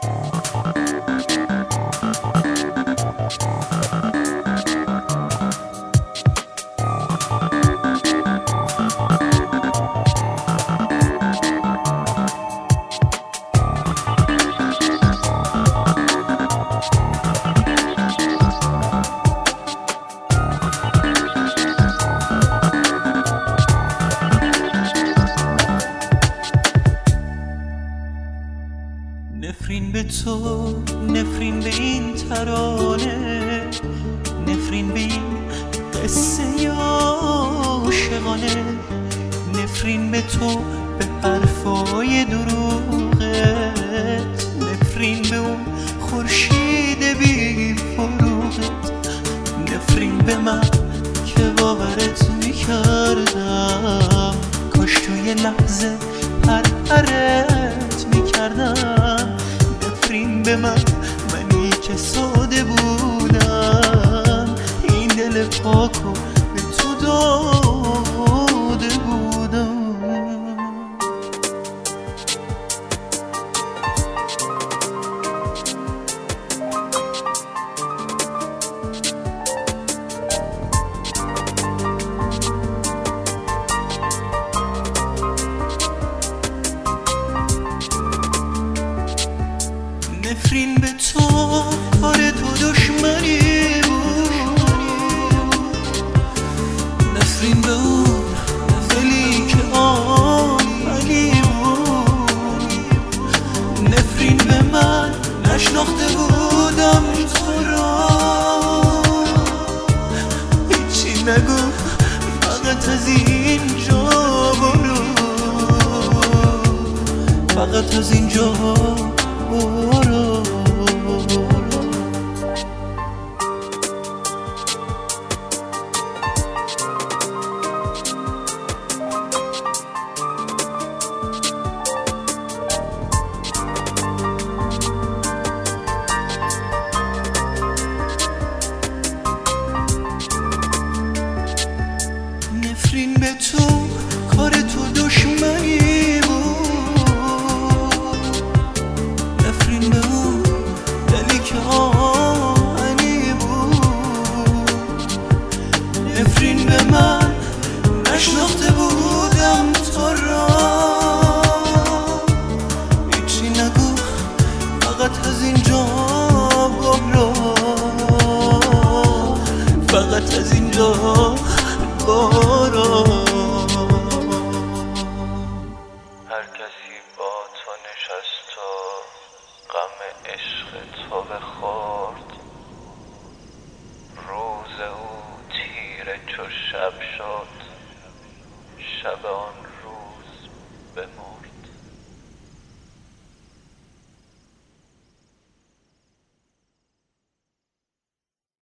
نفرین به تو، نفرین به این ترانه، نفرین به این قصه عاشقانه، نفرین به تو، به حرفای دروغت، نفرین به اون خورشید بی فروغت، نفرین به من که باورت میکردم، کاش توی لحظه پرپرت میکردم. نفرین به منی که ساده بودم، این دل پاکو به تو داده بودم. نفرین به تو، کار تو دشمنی بود، نفرین به اون دلی که آملی بود، نفرین به من نشناخته بودم تو را، هیچی نگو فقط از اینجا برو، فقط از اینجا برو. نفرین به تو، کار تو دشمنی بود، نفرین به اون دلی که آهنی بود، نفرین به من نشناخته بودم تو را، هیچی نگو فقط از اینجا برو، فقط از اینجا برو. هر کسی با تو نشست و غم عشق تو بخورد، روز او تیره چو شب شد، شب آن روز بمرد.